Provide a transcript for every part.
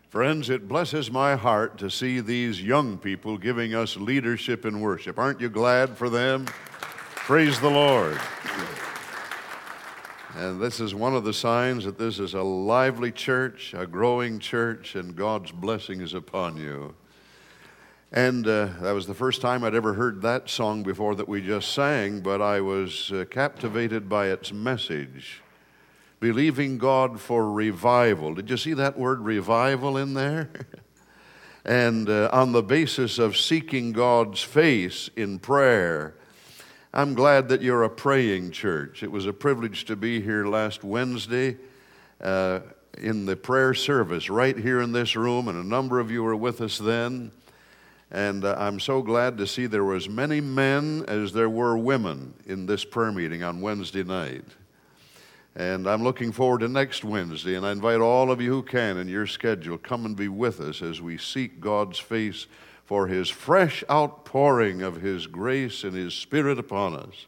Friends, it blesses my heart to see these young people giving us leadership in worship. Aren't you glad for them? Praise the Lord. And this is one of the signs that this is a lively church, a growing church, and God's blessing is upon you. And that was the first time I'd ever heard that song before that we just sang, but I was captivated by its message. Believing God for revival. Did you see that word revival in there? And on the basis of seeking God's face in prayer. I'm glad that you're a praying church. It was a privilege to be here last Wednesday in the prayer service right here in this room, and a number of you were with us then. And I'm so glad to see there were as many men as there were women in this prayer meeting on Wednesday night. And I'm looking forward to next Wednesday, and I invite all of you who can in your schedule, come and be with us as we seek God's face for His fresh outpouring of His grace and His Spirit upon us.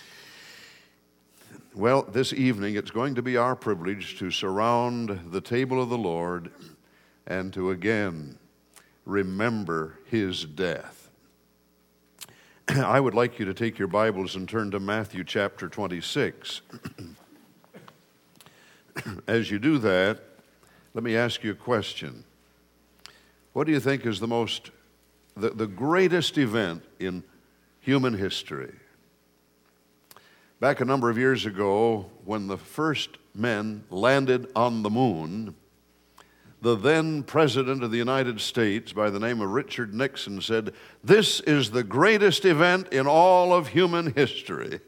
Well, this evening it's going to be our privilege to surround the table of the Lord and to again remember His death. I would like you to take your Bibles and turn to Matthew chapter 26. As you do that, let me ask you a question. What do you think is the greatest event in human history? Back a number of years ago, when the first men landed on the moon, the then President of the United States, by the name of Richard Nixon, said, "This is the greatest event in all of human history."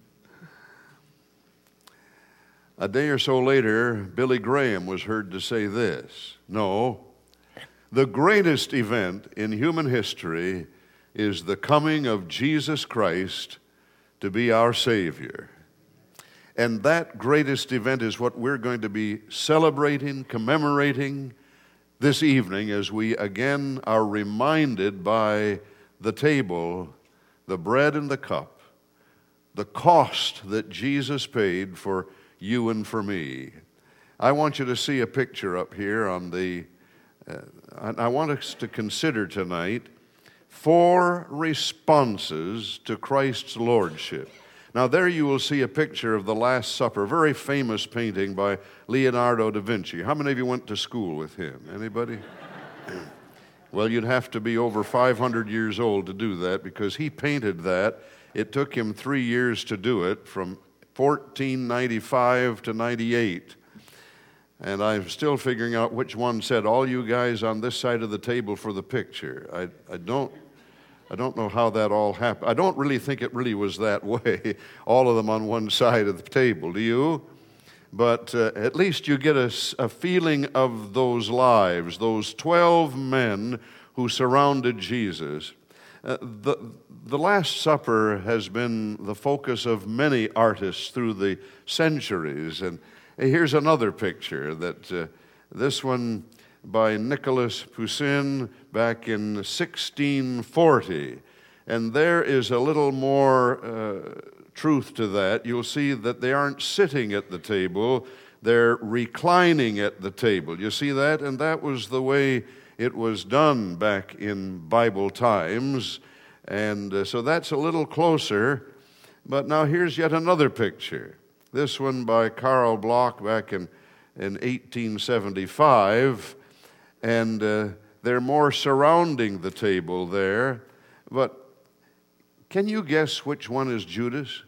A day or so later, Billy Graham was heard to say this: "No, the greatest event in human history is the coming of Jesus Christ to be our Savior." And that greatest event is what we're going to be celebrating, commemorating this evening as we again are reminded by the table, the bread and the cup, the cost that Jesus paid for you and for me. I want you to see a picture up here on the, I want us to consider tonight 4 responses to Christ's Lordship. Now there you will see a picture of the Last Supper, a very famous painting by Leonardo da Vinci. How many of you went to school with him? Anybody? Well, you'd have to be over 500 years old to do that, because he painted that. It took him 3 years to do it, from 1495 to 98. And I'm still figuring out which one said, "All you guys on this side of the table for the picture." I don't know how that all happened. I don't really think it really was that way, all of them on one side of the table. Do you? But at least you get a feeling of those lives, those 12 men who surrounded Jesus. The Last Supper has been the focus of many artists through the centuries. And here's another picture, this one by Nicolas Poussin back in 1640. And there is a little more truth to that. You'll see that they aren't sitting at the table, they're reclining at the table. You see that? And that was the way it was done back in Bible times. And so that's a little closer. But now here's yet another picture. This one by Karl Bloch back in 1875. And they're more surrounding the table there. But can you guess which one is Judas?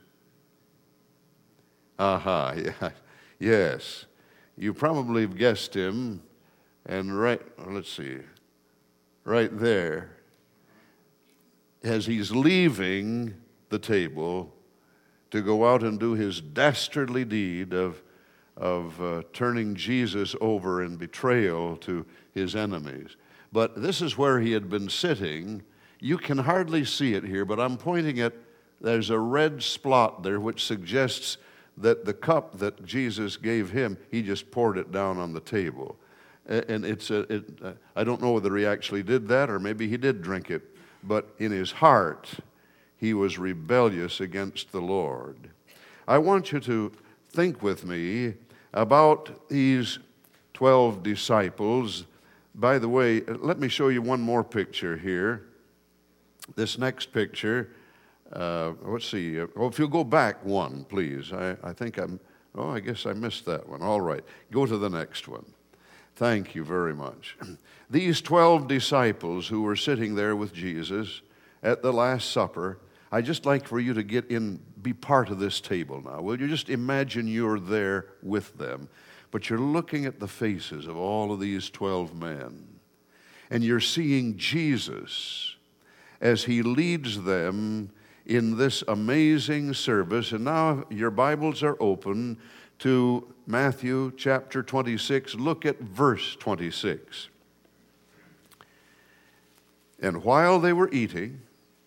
Aha, yeah, yes. You probably have guessed him. And right there, as he's leaving the table to go out and do his dastardly deed of turning Jesus over in betrayal to his enemies. But this is where he had been sitting. You can hardly see it here, but I'm pointing at, there's a red splot there which suggests that the cup that Jesus gave him, he just poured it down on the table. And I don't know whether he actually did that or maybe he did drink it, but in his heart, he was rebellious against the Lord. I want you to think with me about these 12 disciples By the way, let me show you one more picture here. This next picture, let's see. If you'll go back one, please. I guess I missed that one. All right. Go to the next one. Thank you very much. These 12 disciples who were sitting there with Jesus at the Last Supper, I'd just like for you to get in, be part of this table now. Will you just imagine you're there with them? But you're looking at the faces of all of these 12 men, and you're seeing Jesus as he leads them in this amazing service. And now your Bibles are open to Matthew chapter 26. Look at verse 26. And while they were eating,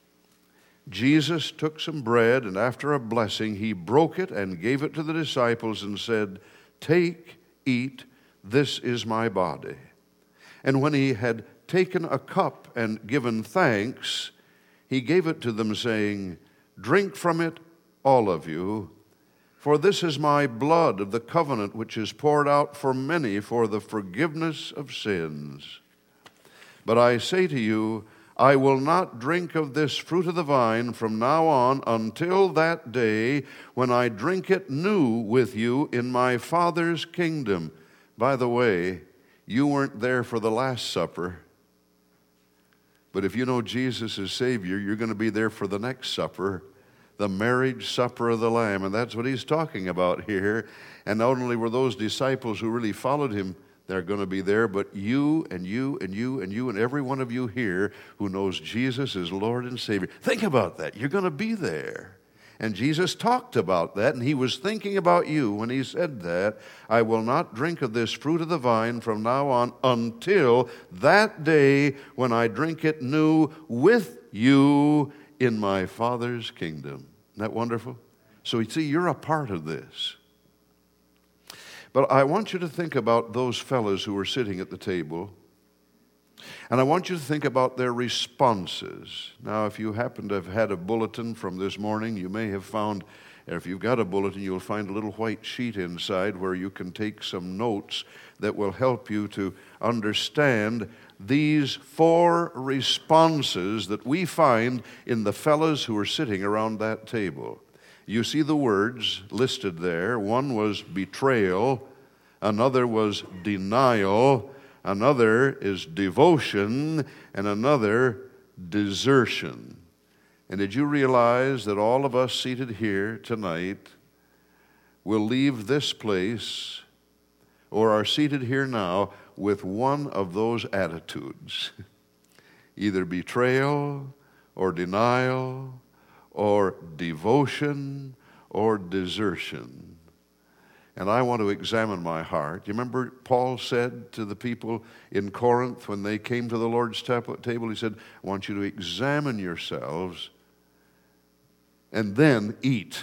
Jesus took some bread, and after a blessing, he broke it and gave it to the disciples and said, "Take, eat, this is my body." And when he had taken a cup and given thanks, he gave it to them, saying, "Drink from it, all of you, for this is my blood of the covenant, which is poured out for many for the forgiveness of sins. But I say to you, I will not drink of this fruit of the vine from now on until that day when I drink it new with you in my Father's kingdom." By the way, you weren't there for the Last Supper, but if you know Jesus as Savior, you're going to be there for the next supper, the marriage supper of the Lamb. And that's what he's talking about here. And not only were those disciples who really followed him, they're going to be there, but you and you and you and you and every one of you here who knows Jesus as Lord and Savior. Think about that. You're going to be there. And Jesus talked about that, and he was thinking about you when he said that. I will not drink of this fruit of the vine from now on until that day when I drink it new with you in my Father's kingdom. Isn't that wonderful? So you see, you're a part of this. But I want you to think about those fellows who were sitting at the table, and I want you to think about their responses. Now, if you happen to have had a bulletin from this morning, you may have found, if you've got a bulletin, you'll find a little white sheet inside where you can take some notes that will help you to understand these 4 responses that we find in the fellows who are sitting around that table. You see the words listed there. One was betrayal, another was denial, another is devotion, and another desertion. And did you realize that all of us seated here tonight will leave this place or are seated here now with one of those attitudes? Either betrayal or denial or devotion or desertion. And I want to examine my heart. You remember Paul said to the people in Corinth when they came to the Lord's table, he said, I want you to examine yourselves and then eat.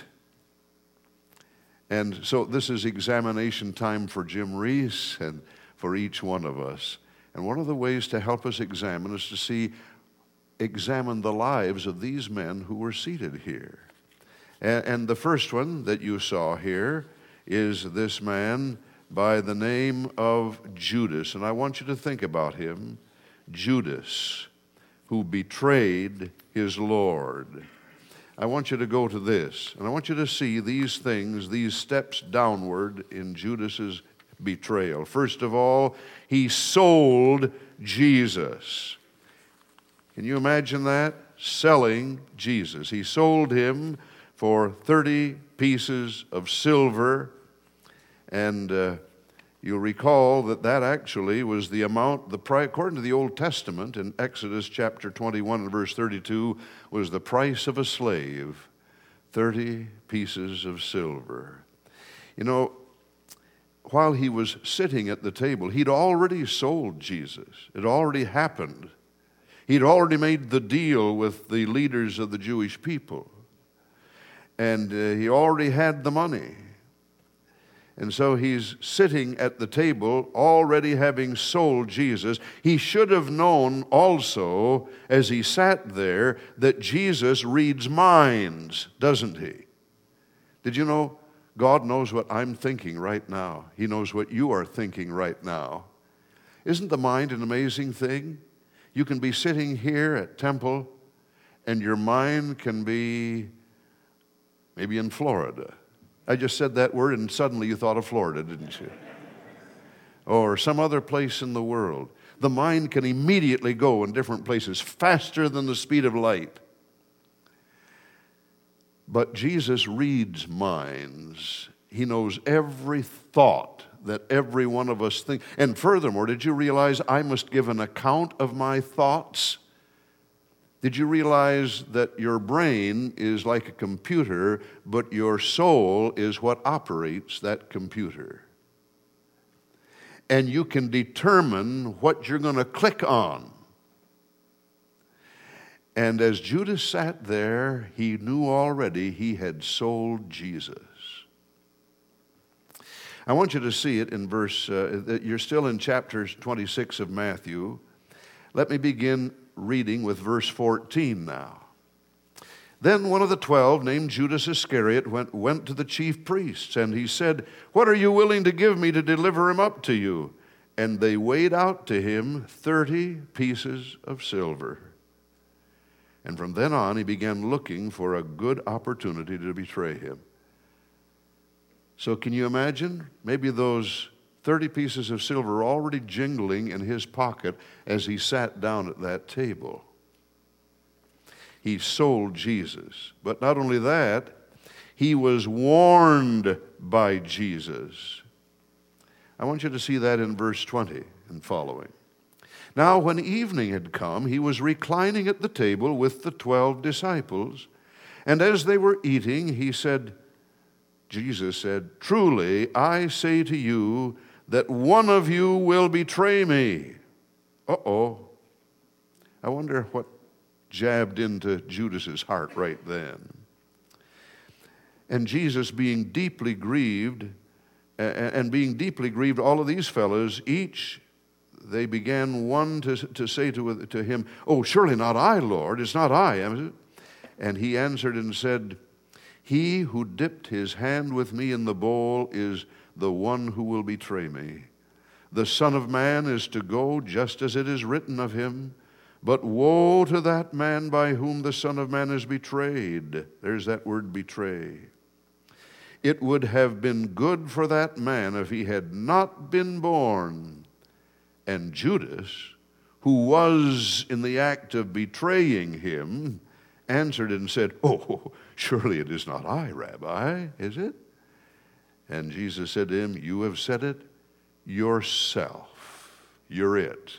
And so this is examination time for Jim Reese and for each one of us. And one of the ways to help us examine is to examine the lives of these men who were seated here. And the first one that you saw here is this man by the name of Judas. And I want you to think about him. Judas, who betrayed his Lord. I want you to go to this, and I want you to see these things, these steps downward in Judas's betrayal. First of all, he sold Jesus. Can you imagine that? Selling Jesus. He sold him for 30 pieces of silver, and you'll recall that actually was the amount, according to the Old Testament, in Exodus chapter 21 and verse 32, was the price of a slave, 30 pieces of silver. You know, while he was sitting at the table, he'd already sold Jesus. It already happened. He'd already made the deal with the leaders of the Jewish people. And he already had the money. And so he's sitting at the table, already having sold Jesus. He should have known also, as he sat there, that Jesus reads minds, doesn't he? Did you know God knows what I'm thinking right now? He knows what you are thinking right now. Isn't the mind an amazing thing? You can be sitting here at Temple, and your mind can be maybe in Florida. I just said that word, and suddenly you thought of Florida, didn't you? Or some other place in the world. The mind can immediately go in different places, faster than the speed of light. But Jesus reads minds. He knows every thought that every one of us think. And furthermore, did you realize I must give an account of my thoughts? Did you realize that your brain is like a computer, but your soul is what operates that computer? And you can determine what you're going to click on. And as Judas sat there, he knew already he had sold Jesus. I want you to see it in verse, you're still in chapter 26 of Matthew. Let me begin reading with verse 14 now. Then one of the 12, named Judas Iscariot, went to the chief priests, and he said, "What are you willing to give me to deliver him up to you?" And they weighed out to him 30 pieces of silver. And from then on, he began looking for a good opportunity to betray him. So can you imagine? Maybe those 30 pieces of silver were already jingling in his pocket as he sat down at that table. He sold Jesus. But not only that, he was warned by Jesus. I want you to see that in verse 20 and following. Now, when evening had come, he was reclining at the table with the 12 disciples. And as they were eating, Jesus said, "Truly, I say to you that one of you will betray me." Uh-oh. I wonder what jabbed into Judas's heart right then. And Jesus, being deeply grieved, all of these fellows, they began one to say to him, "Oh, surely not I, Lord. It's not I, is it?" And he answered and said, "He who dipped his hand with me in the bowl is the one who will betray me. The Son of Man is to go just as it is written of him, but woe to that man by whom the Son of Man is betrayed." There's that word, betray. "It would have been good for that man if he had not been born." And Judas, who was in the act of betraying him, answered and said, "Oh, surely it is not I, Rabbi, is it?" And Jesus said to him, "You have said it yourself. You're it."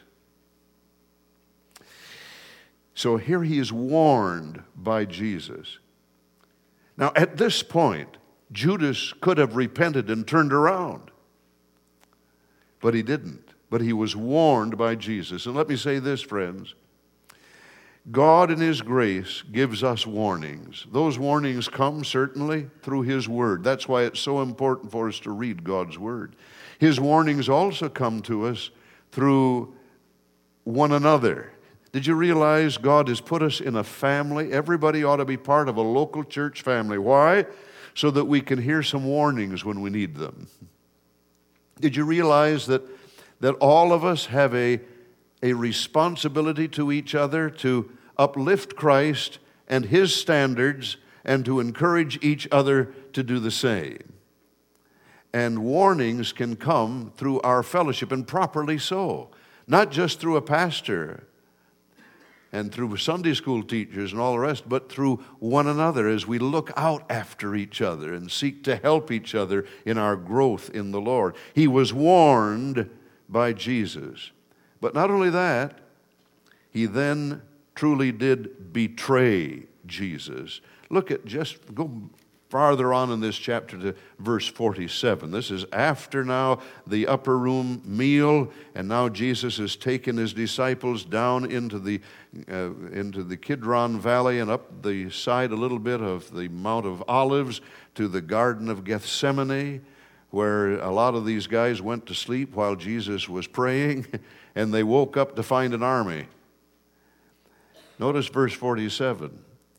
So here he is warned by Jesus. Now at this point, Judas could have repented and turned around. But he didn't. But he was warned by Jesus. And let me say this, friends. God in His grace gives us warnings. Those warnings come certainly through His Word. That's why it's so important for us to read God's Word. His warnings also come to us through one another. Did you realize God has put us in a family? Everybody ought to be part of a local church family. Why? So that we can hear some warnings when we need them. Did you realize that all of us have a responsibility to each other to uplift Christ and His standards and to encourage each other to do the same? And warnings can come through our fellowship, and properly so. Not just through a pastor and through Sunday school teachers and all the rest, but through one another as we look out after each other and seek to help each other in our growth in the Lord. He was warned by Jesus. But not only that, he then truly did betray Jesus. Go farther on in this chapter to verse 47. This is after now the upper room meal, and now Jesus has taken his disciples down into the Kidron Valley and up the side a little bit of the Mount of Olives to the Garden of Gethsemane, where a lot of these guys went to sleep while Jesus was praying, and they woke up to find an army. Notice verse 47.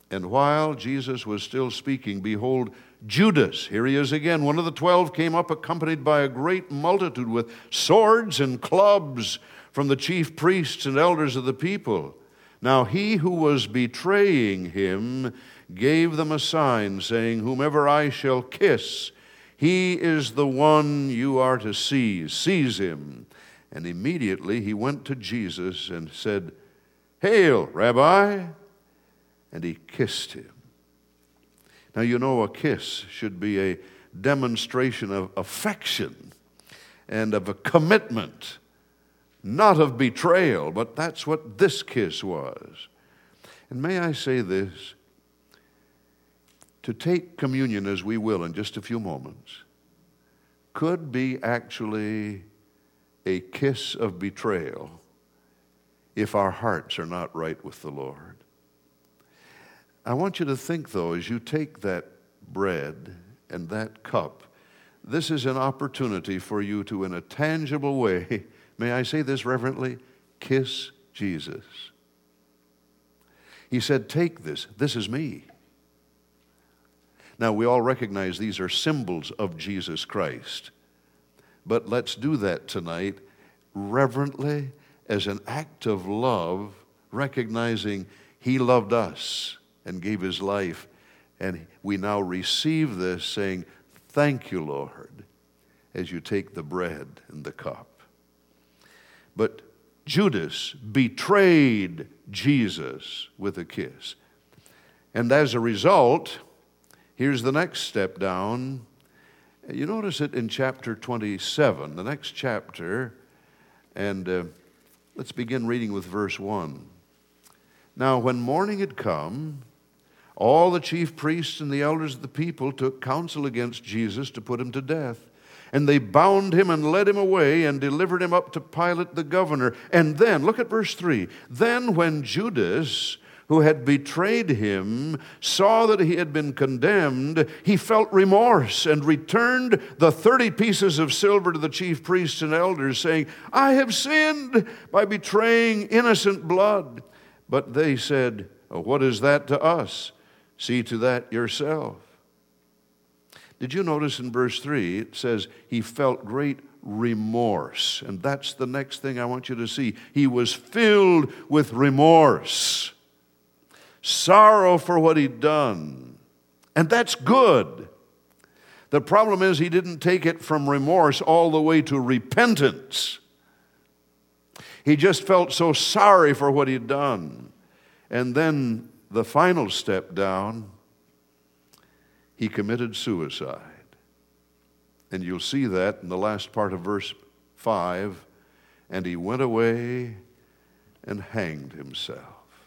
And while Jesus was still speaking, behold, Judas, here he is again, one of the 12, came up accompanied by a great multitude with swords and clubs from the chief priests and elders of the people. Now he who was betraying him gave them a sign, saying, whomever I shall kiss, he is the one you are to seize. Seize him. And immediately he went to Jesus and said, Hail, Rabbi! And he kissed him. Now you know a kiss should be a demonstration of affection and of a commitment, not of betrayal, but that's what this kiss was. And may I say this, to take communion as we will in just a few moments could be actually a kiss of betrayal if our hearts are not right with the Lord. I want you to think, though, as you take that bread and that cup, this is an opportunity for you to, in a tangible way, may I say this reverently, kiss Jesus. He said, take this. This is me. Now, we all recognize these are symbols of Jesus Christ. But let's do that tonight reverently as an act of love, recognizing He loved us and gave His life. And we now receive this saying, thank you, Lord, as you take the bread and the cup. But Judas betrayed Jesus with a kiss. And as a result, here's the next step down. You notice it in chapter 27, the next chapter, and let's begin reading with verse 1. Now, when morning had come, all the chief priests and the elders of the people took counsel against Jesus to put him to death. And they bound him and led him away and delivered him up to Pilate the governor. And then, look at verse 3. Then when Judas, who had betrayed him, saw that he had been condemned, he felt remorse and returned the 30 pieces of silver to the chief priests and elders, saying, I have sinned by betraying innocent blood. But they said, what is that to us? See to that yourself. Did you notice in verse 3, it says he felt great remorse. And that's the next thing I want you to see. He was filled with remorse. Sorrow for what he'd done. And that's good. The problem is he didn't take it from remorse all the way to repentance. He just felt so sorry for what he'd done. And then the final step down, he committed suicide. And you'll see that in the last part of verse 5. And he went away and hanged himself.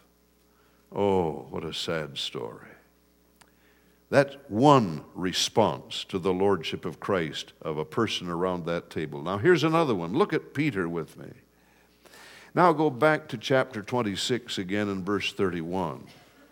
Oh, what a sad story. That's one response to the lordship of Christ of a person around that table. Now here's another one. Look at Peter with me. Now go back to chapter 26 again in verse 31.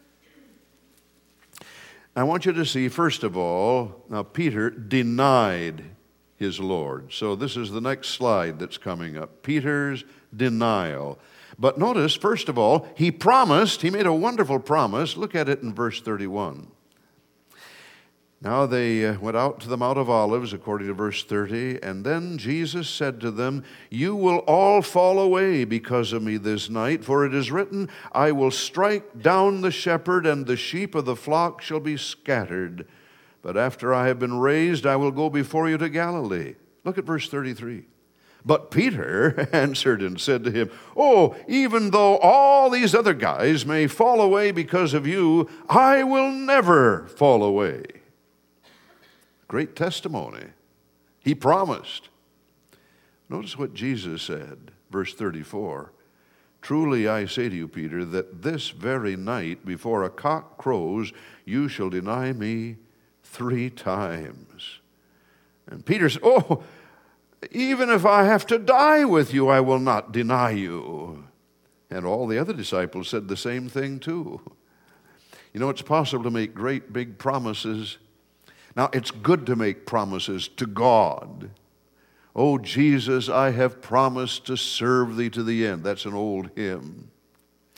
I want you to see, first of all, now Peter denied his Lord. So this is the next slide that's coming up. Peter's denial. But notice, first of all, he made a wonderful promise. Look at it in verse 31. Now they went out to the Mount of Olives, according to verse 30, and then Jesus said to them, you will all fall away because of me this night, for it is written, I will strike down the shepherd, and the sheep of the flock shall be scattered. But after I have been raised, I will go before you to Galilee. Look at verse 33. But Peter answered and said to him, oh, even though all these other guys may fall away because of you, I will never fall away. Great testimony. He promised. Notice what Jesus said, verse 34. Truly I say to you, Peter, that this very night before a cock crows, you shall deny me 3 times. And Peter said, oh, even if I have to die with you, I will not deny you. And all the other disciples said the same thing too. You know, it's possible to make great big promises. Now, it's good to make promises to God. Oh, Jesus, I have promised to serve thee to the end. That's an old hymn.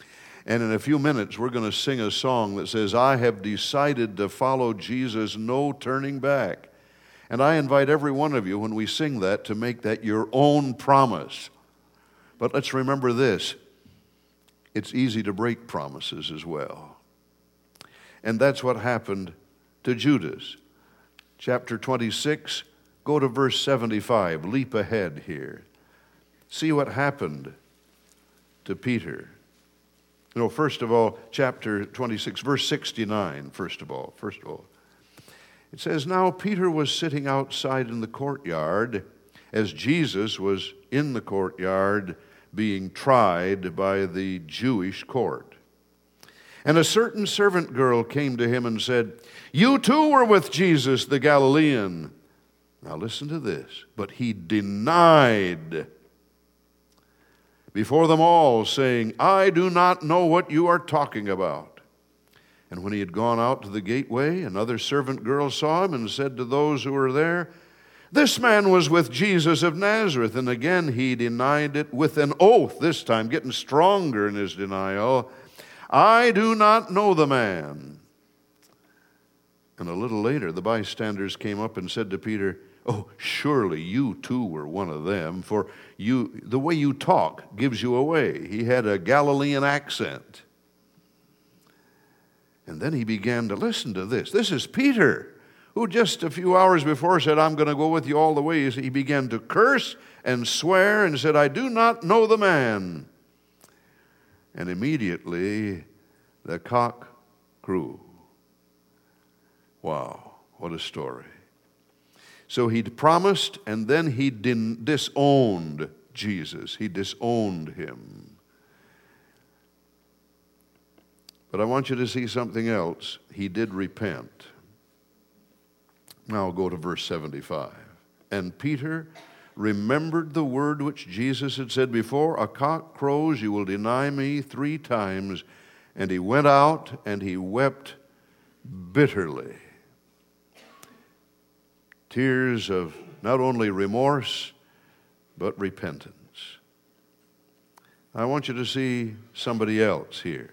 And in a few minutes, we're going to sing a song that says, I have decided to follow Jesus, no turning back. And I invite every one of you, when we sing that, to make that your own promise. But let's remember this. It's easy to break promises as well. And that's what happened to Judas. Chapter 26, go to verse 75. Leap ahead here. See what happened to Peter. First of all, chapter 26, verse 69, first of all. It says, Now Peter was sitting outside in the courtyard as Jesus was in the courtyard being tried by the Jewish court. And a certain servant girl came to him and said, You too were with Jesus the Galilean. Now listen to this. But he denied before them all, saying, I do not know what you are talking about. And when he had gone out to the gateway, another servant girl saw him and said to those who were there, This man was with Jesus of Nazareth. And again he denied it with an oath, this time getting stronger in his denial. I do not know the man. And a little later the bystanders came up and said to Peter, Oh, surely you too were one of them, for the way you talk gives you away. He had a Galilean accent. And then he began to listen to this. This is Peter, who just a few hours before said, I'm going to go with you all the way. He began to curse and swear and said, I do not know the man. And immediately the cock crew. Wow, what a story. So he'd promised, and then he disowned Jesus. He disowned him. But I want you to see something else. He did repent. Now I'll go to verse 75. And Peter remembered the word which Jesus had said before, A cock crows, you will deny me 3 times. And he went out and he wept bitterly. Tears of not only remorse, but repentance. I want you to see somebody else here.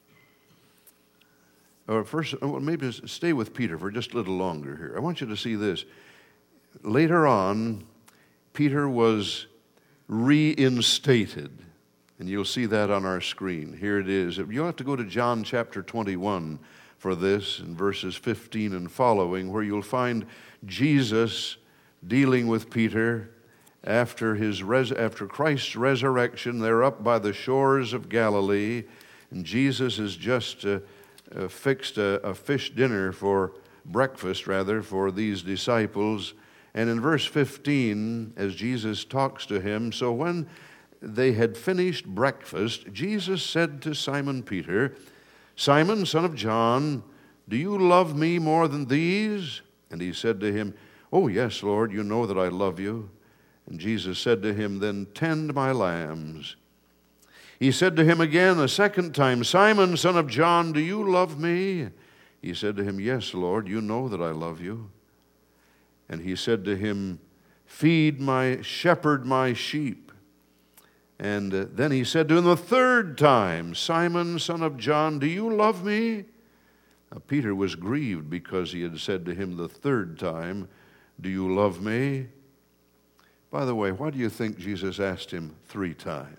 Or first, maybe stay with Peter for just a little longer here. I want you to see this. Later on, Peter was reinstated. And you'll see that on our screen. Here it is. You'll have to go to John chapter 21 for this, in verses 15 and following, where you'll find Jesus dealing with Peter after Christ's resurrection. They're up by the shores of Galilee, and Jesus has just fixed a fish dinner for breakfast, for these disciples. And in verse 15, as Jesus talks to him, so when they had finished breakfast, Jesus said to Simon Peter, Simon, son of John, do you love me more than these? And he said to him, Oh, yes, Lord, you know that I love you. And Jesus said to him, Then tend my lambs. He said to him again a second time, Simon, son of John, do you love me? He said to him, Yes, Lord, you know that I love you. And he said to him, shepherd my sheep. And then he said to him the third time, Simon, son of John, do you love me? Now, Peter was grieved because he had said to him the third time, Do you love me? By the way, why do you think Jesus asked him 3 times?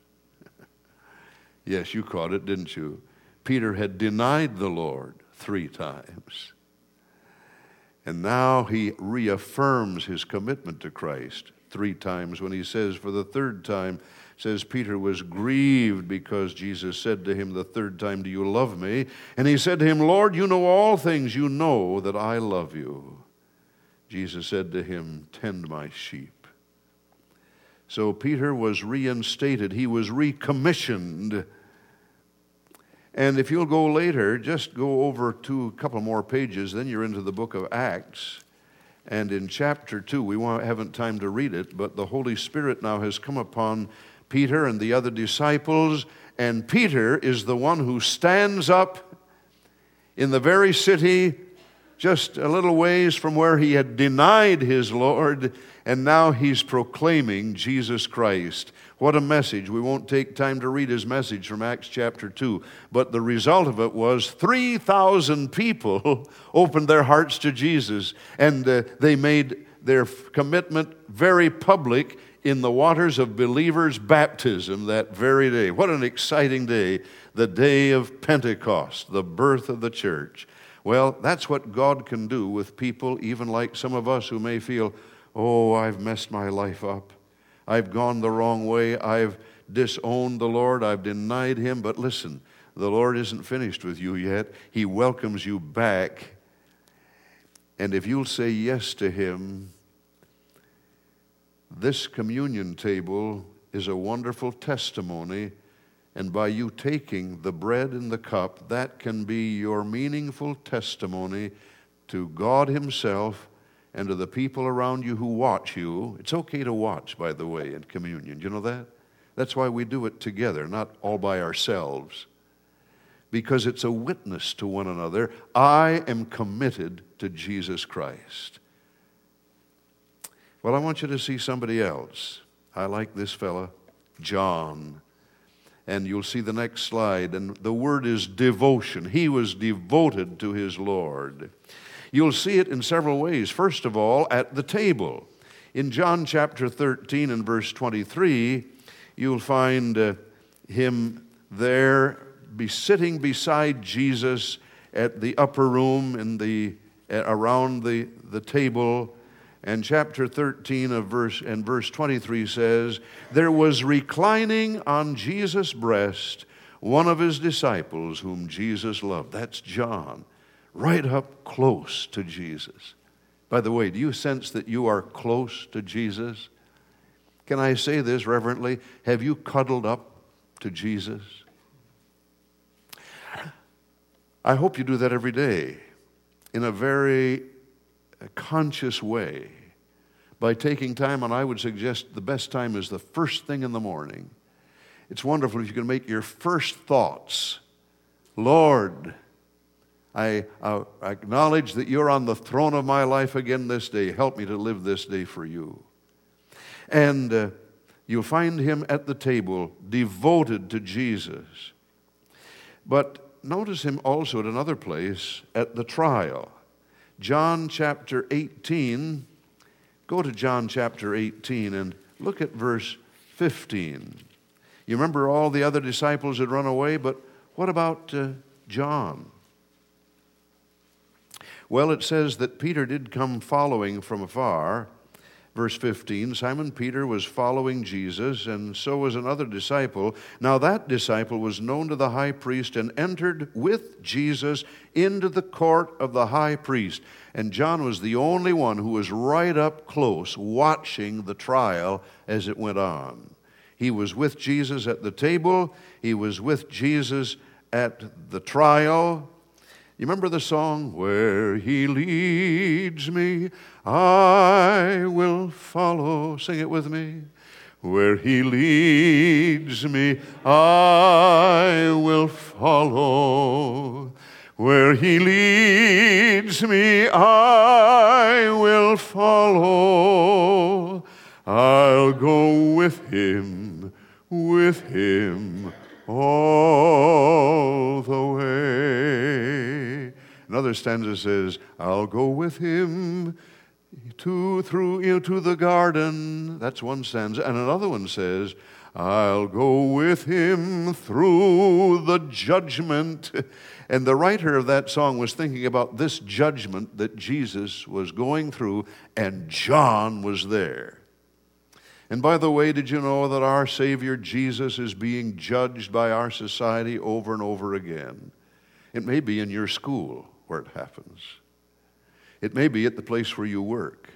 Yes, you caught it, didn't you? Peter had denied the Lord 3 times. And now he reaffirms his commitment to Christ 3 times when he says for the third time, says Peter was grieved because Jesus said to him the third time, Do you love me? And he said to him, Lord, you know all things. You know that I love you. Jesus said to him, Tend my sheep. So Peter was reinstated. He was recommissioned. And if you'll go later, just go over to a couple more pages, then you're into the book of Acts. And in chapter 2, we haven't time to read it, but the Holy Spirit now has come upon Peter and the other disciples, and Peter is the one who stands up in the very city just a little ways from where he had denied his Lord, and now he's proclaiming Jesus Christ. What a message. We won't take time to read his message from Acts chapter 2, but the result of it was 3,000 people opened their hearts to Jesus, and they made their commitment very public in the waters of believers' baptism that very day. What an exciting day, the day of Pentecost, the birth of the church. Well, that's what God can do with people, even like some of us who may feel, oh, I've messed my life up. I've gone the wrong way. I've disowned the Lord. I've denied him. But listen, the Lord isn't finished with you yet. He welcomes you back. And if you'll say yes to him, this communion table is a wonderful testimony. And by you taking the bread and the cup, that can be your meaningful testimony to God himself and to the people around you who watch you. It's okay to watch, by the way, in communion. Do you know that? That's why we do it together, not all by ourselves. Because it's a witness to one another. I am committed to Jesus Christ. Well, I want you to see somebody else. I like this fella, John. And you'll see the next slide. And the word is devotion. He was devoted to his Lord. You'll see it in several ways. First of all, at the table. In John chapter 13 and verse 23, you'll find him there sitting beside Jesus at the upper room around the table. And chapter 13 of verse 23 says, there was reclining on Jesus' breast one of his disciples whom Jesus loved. That's John, right up close to Jesus. By the way, do you sense that you are close to Jesus? Can I say this reverently? Have you cuddled up to Jesus? I hope you do that every day in a very conscious way by taking time, and I would suggest the best time is the first thing in the morning. It's wonderful if you can make your first thoughts, Lord, I acknowledge that you're on the throne of my life again this day. Help me to live this day for you. And you'll find him at the table, devoted to Jesus. But notice him also at another place, at the trial. John chapter 18, go to John chapter 18 and look at verse 15. You remember all the other disciples had run away, but what about John? Well, it says that Peter did come following from afar. Verse 15, Simon Peter was following Jesus, and so was another disciple. Now that disciple was known to the high priest and entered with Jesus into the court of the high priest. And John was the only one who was right up close watching the trial as it went on. He was with Jesus at the table. He was with Jesus at the trial. You remember the song, where he leads me, I will follow. Sing it with me. Where he leads me, I will follow. Where he leads me, I will follow. I'll go with him all the way. Another stanza says, I'll go with him to the garden. That's one stanza. And another one says, I'll go with him through the judgment. And the writer of that song was thinking about this judgment that Jesus was going through, and John was there. And by the way, did you know that our Savior Jesus is being judged by our society over and over again? It may be in your school where it happens. It may be at the place where you work,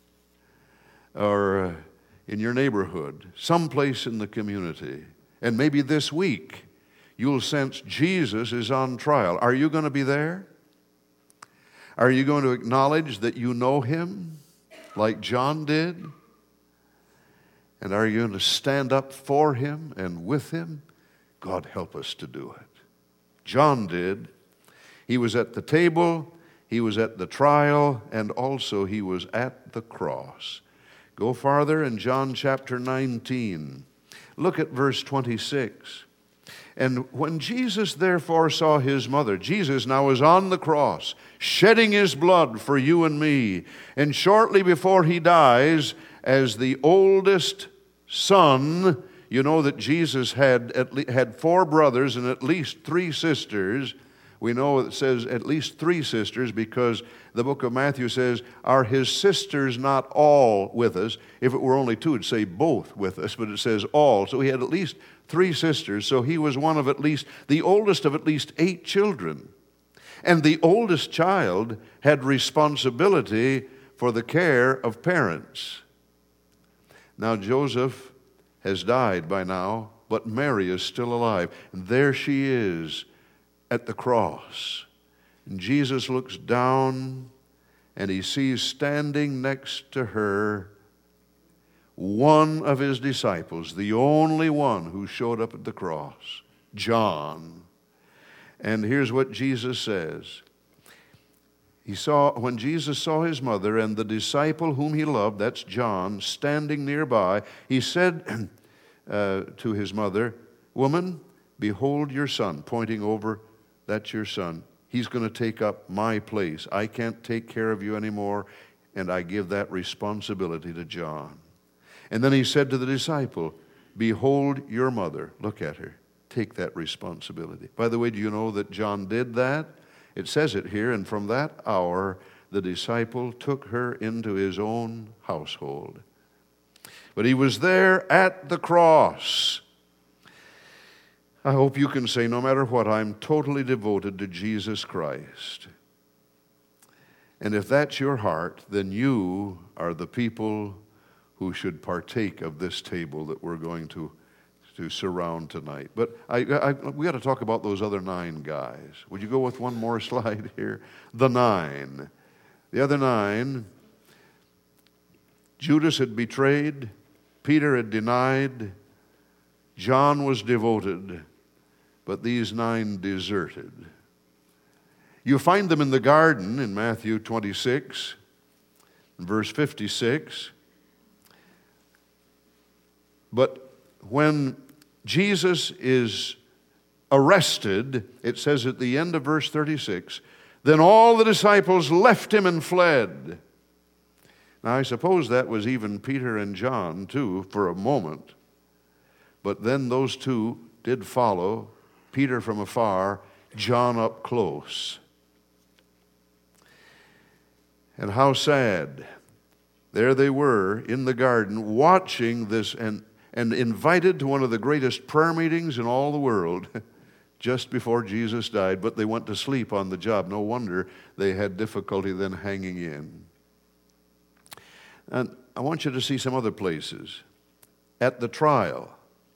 or in your neighborhood, someplace in the community. And maybe this week you'll sense Jesus is on trial. Are you going to be there? Are you going to acknowledge that you know him like John did? And are you going to stand up for him and with him? God help us to do it. John did. He was at the table. He was at the trial, and also he was at the cross. Go farther in John chapter 19. Look at verse 26. And when Jesus therefore saw his mother, Jesus now is on the cross, shedding his blood for you and me. And shortly before he dies, as the oldest son, you know that Jesus had 4 brothers and at least 3 sisters. We know it says at least 3 sisters because the book of Matthew says, are his sisters not all with us? If it were only 2, it'd say both with us, but it says all. So he had at least 3 sisters, so he was one of the oldest of at least 8 children. And the oldest child had responsibility for the care of parents. Now Joseph has died by now, but Mary is still alive. And there she is at the cross. And Jesus looks down and he sees standing next to her one of his disciples, the only one who showed up at the cross, John. And here's what Jesus says. When Jesus saw his mother and the disciple whom he loved, that's John, standing nearby, he said to his mother, "Woman, behold your son," pointing over, that's your son. He's going to take up my place. I can't take care of you anymore, and I give that responsibility to John. And then he said to the disciple, "Behold your mother." Look at her. Take that responsibility. By the way, do you know that John did that? It says it here, and from that hour, the disciple took her into his own household. But he was there at the cross. I hope you can say, no matter what, I'm totally devoted to Jesus Christ. And if that's your heart, then you are the people who should partake of this table that we're going to surround tonight. But we got to talk about those other 9 guys. Would you go with one more slide here? The 9. The other 9, Judas had betrayed, Peter had denied, John was devoted, but these 9 deserted. You find them in the garden in Matthew 26, verse 56. But when Jesus is arrested, it says at the end of verse 36, then all the disciples left him and fled. Now, I suppose that was even Peter and John, too, for a moment. But then those 2 did follow, Peter from afar, John up close. And how sad. There they were in the garden watching this and invited to one of the greatest prayer meetings in all the world just before Jesus died, but they went to sleep on the job. No wonder they had difficulty then hanging in. And I want you to see some other places. At the trial.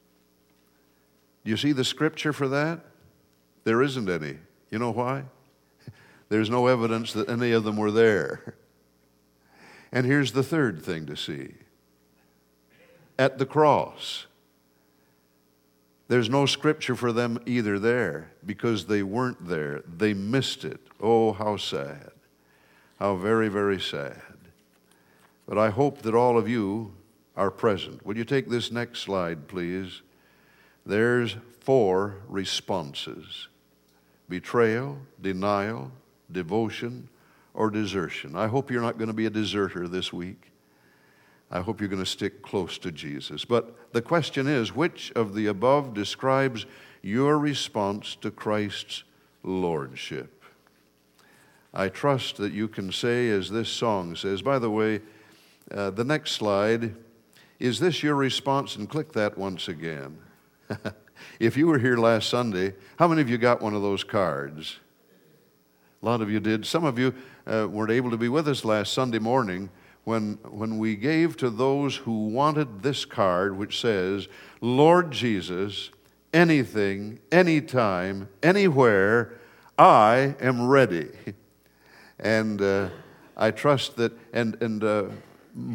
Do you see the scripture for that? There isn't any. You know why? There's no evidence that any of them were there. And here's the third thing to see. At the cross. There's no scripture for them either there because they weren't there. They missed it. Oh, how sad. How very, very sad. But I hope that all of you are present. Will you take this next slide, please? There's 4 responses. Betrayal, denial, devotion, or desertion. I hope you're not going to be a deserter this week. I hope you're going to stick close to Jesus. But the question is, which of the above describes your response to Christ's lordship? I trust that you can say, as this song says, by the way, the next slide, is this your response? And click that once again. If you were here last Sunday, how many of you got one of those cards? A lot of you did. Some of you weren't able to be with us last Sunday morning when we gave to those who wanted this card, which says, Lord Jesus, anything, anytime, anywhere, I am ready. And I trust that, and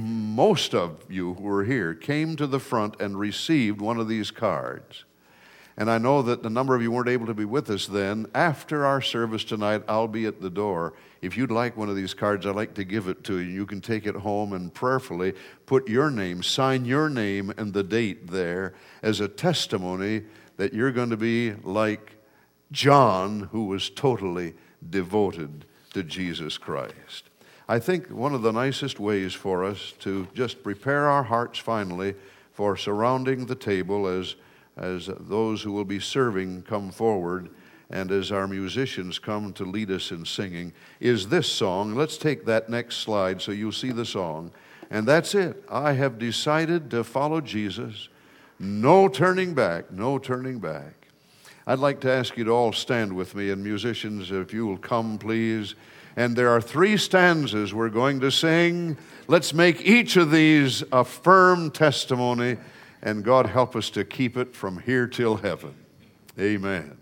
most of you who were here came to the front and received one of these cards. And I know that a number of you weren't able to be with us then. After our service tonight, I'll be at the door. If you'd like one of these cards, I'd like to give it to you. You can take it home and prayerfully put your name, sign your name and the date there as a testimony that you're going to be like John, who was totally devoted to Jesus Christ. I think one of the nicest ways for us to just prepare our hearts finally for surrounding the table as those who will be serving come forward and as our musicians come to lead us in singing is this song. Let's take that next slide so you'll see the song. And that's it. I have decided to follow Jesus. No turning back, no turning back. I'd like to ask you to all stand with me, and musicians, if you will come, please. And there are 3 stanzas we're going to sing. Let's make each of these a firm testimony, and God help us to keep it from here till heaven. Amen.